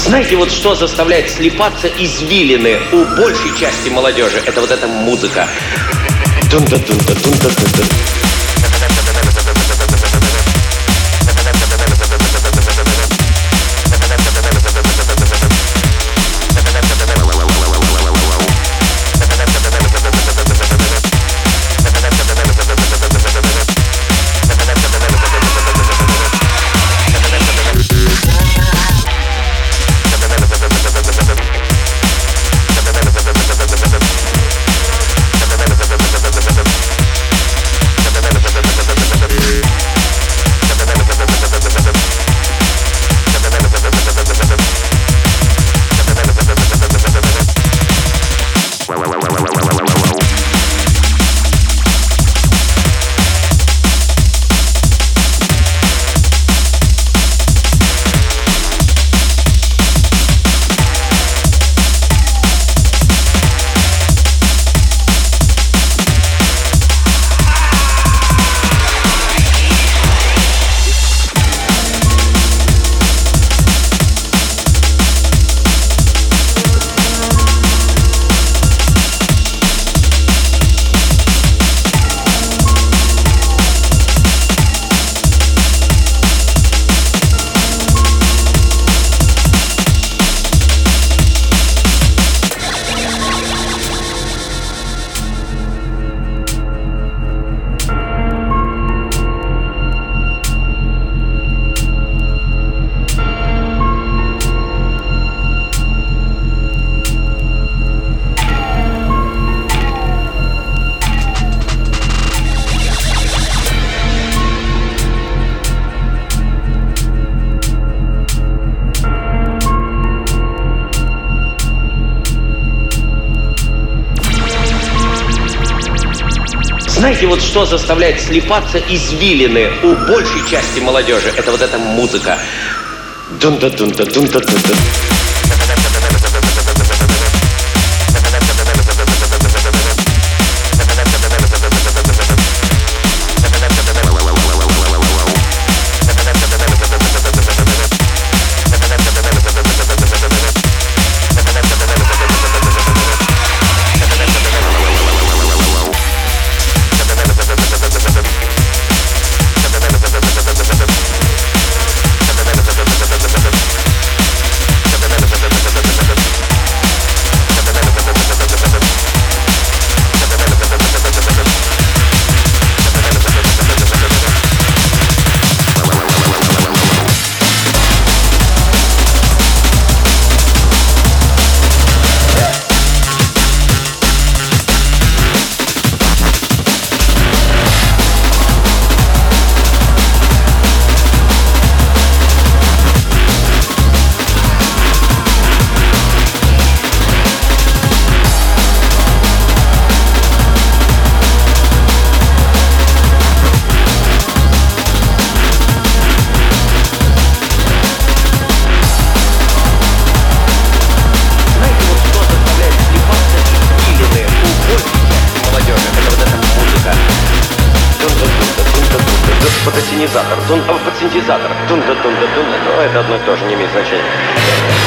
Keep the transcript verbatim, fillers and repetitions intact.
Знаете, вот что заставляет слипаться извилины у большей части молодежи? Это вот эта музыка. Тун-та-тун-та-тун-та-тун-та. Знаете, вот что заставляет слипаться извилины у большей части молодежи? Это вот эта музыка. Дун-да-дун-да-дун-да-дун-да. Фотосинтезатор, тун, фотосинтезатор, тун-да-тун-да-тун, но это одно и то же, не имеет значения.